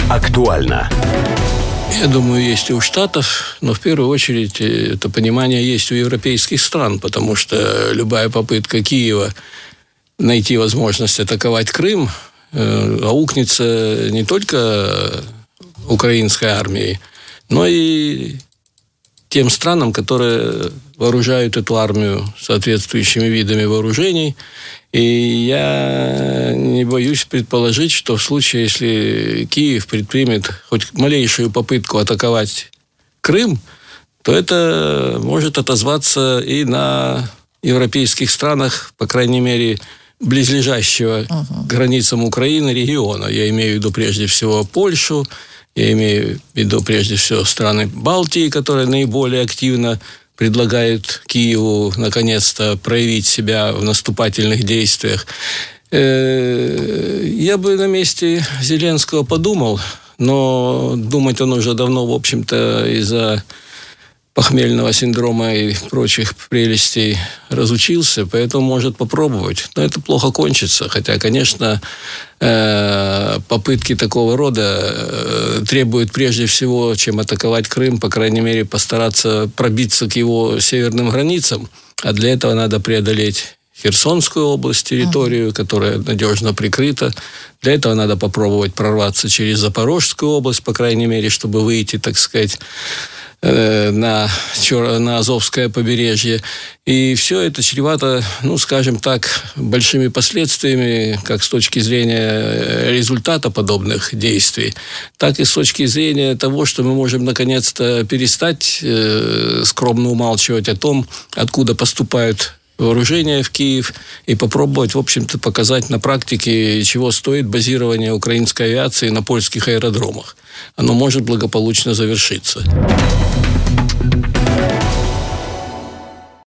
Актуально. Я думаю, есть и у Штатов, но в первую очередь это понимание есть у европейских стран, потому что любая попытка Киева найти возможность атаковать Крым аукнется не только украинской армией, но и тем странам, которые вооружают эту армию соответствующими видами вооружений. И я не боюсь предположить, что в случае, если Киев предпримет хоть малейшую попытку атаковать Крым, то это может отозваться и на европейских странах, по крайней мере, близлежащего к границам Украины региона. Я имею в виду прежде всего Польшу, я имею в виду прежде всего страны Балтии, которые наиболее активно предлагают Киеву наконец-то проявить себя в наступательных действиях. Я бы на месте Зеленского подумал, но думать он уже давно, в общем-то, из-за похмельного синдрома и прочих прелестей разучился, поэтому может попробовать. Но это плохо кончится. Хотя, конечно, попытки такого рода требуют прежде всего, чем атаковать Крым, по крайней мере, постараться пробиться к его северным границам. А для этого надо преодолеть Херсонскую область, территорию, которая надежно прикрыта. Для этого надо попробовать прорваться через Запорожскую область, по крайней мере, чтобы выйти, так сказать, на Азовское побережье. И все это чревато, скажем так, большими последствиями, как с точки зрения результата подобных действий, так и с точки зрения того, что мы можем наконец-то перестать скромно умалчивать о том, откуда поступают вооружения в Киев, и попробовать, в общем-то, показать на практике, чего стоит базирование украинской авиации на польских аэродромах. Оно может благополучно завершиться.